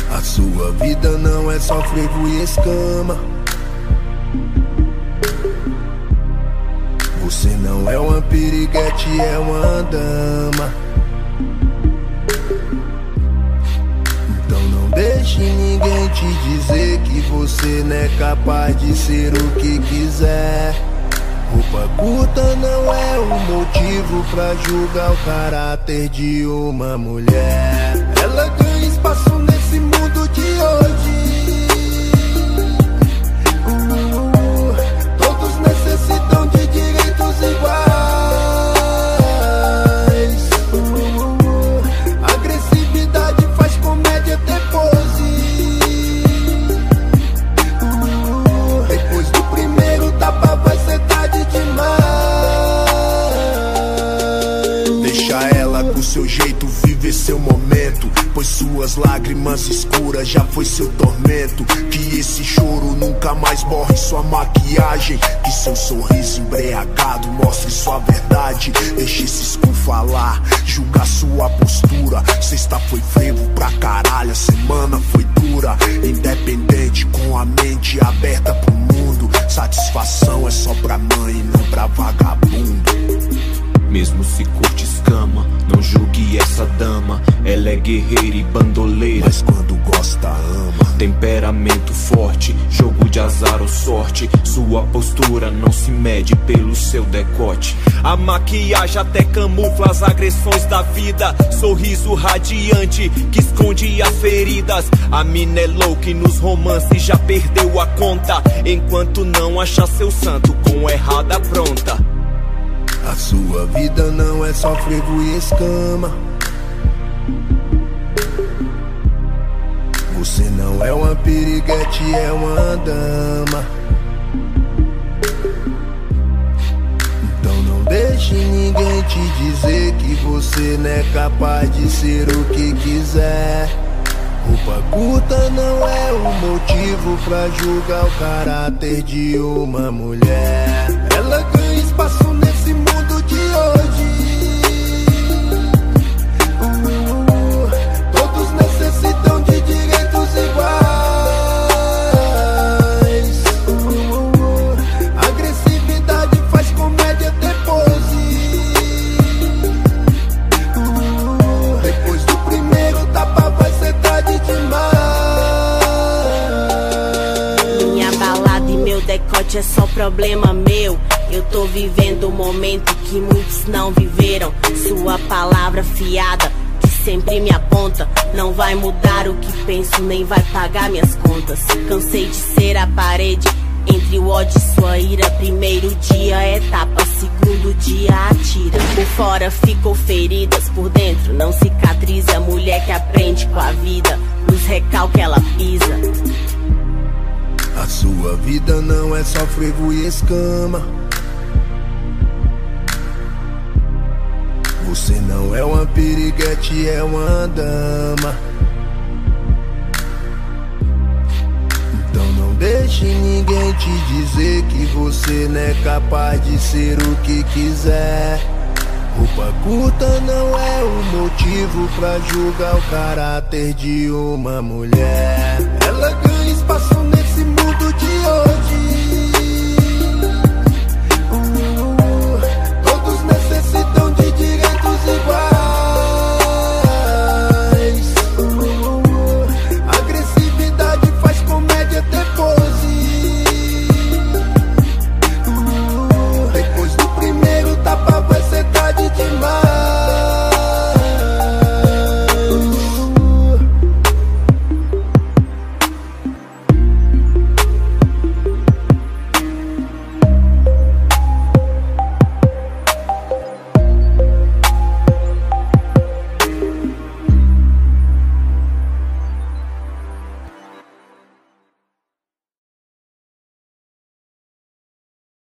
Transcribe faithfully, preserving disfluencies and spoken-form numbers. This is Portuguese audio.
A sua vida não é só frevo e escama. Você não é uma piriguete, é uma dama. Então não deixe ninguém te dizer que você não é capaz de ser o que quiser. Roupa curta não é um motivo pra julgar o caráter de uma mulher. Ela ganha espaço nesse mundo de hoje. uh, Todos necessitam de direitos iguais. uh, Agressividade faz comédia ter pose. uh, Depois do primeiro tapa vai ser tarde demais. Deixa ela com seu jeito viver seu momento, pois suas lágrimas escuras já foi seu tormento. Que esse choro nunca mais borre sua maquiagem, que seu sorriso embriagado mostre sua verdade. Deixe esses cu falar, julgar sua postura. Sexta foi frevo pra caralho, a semana foi dura. Independente, com a mente aberta pro mundo. Satisfação é só pra mãe e não pra vagabundo. Mesmo se curte escama, não julgue essa dama. Ela é guerreira e bandoleira, mas quando gosta ama. Temperamento forte, jogo de azar ou sorte. Sua postura não se mede pelo seu decote. A maquiagem até camufla as agressões da vida. Sorriso radiante que esconde as feridas. A mina é louca e nos romances já perdeu a conta, enquanto não achar seu santo com errada pronta. A sua vida não é só frevo e escama. Você não é uma piriguete, é uma dama. Então não deixe ninguém te dizer que você não é capaz de ser o que quiser. Roupa curta não é um motivo pra julgar o caráter de uma mulher. Ela ganha espaço nesse mundo de hoje. uh, Todos necessitam de direitos iguais. uh, Agressividade faz comédia ter pose. uh, Depois do primeiro tapa vai ser tarde demais. Minha balada e meu decote é só problema meu. Eu tô vivendo um momento que muitos não viveram. Sua palavra fiada que sempre me aponta não vai mudar o que penso, nem vai pagar minhas contas. Cansei de ser a parede entre o ódio e sua ira. Primeiro dia é tapa, segundo dia atira. Por fora ficou feridas, por dentro não cicatriza. A mulher que aprende com a vida, nos recalque ela pisa. A sua vida não é só frevo e escama. Você não é uma piriguete, é uma dama. Então não deixe ninguém te dizer que você não é capaz de ser o que quiser. Roupa curta não é um motivo pra julgar o caráter de uma mulher. Ela ganha espaço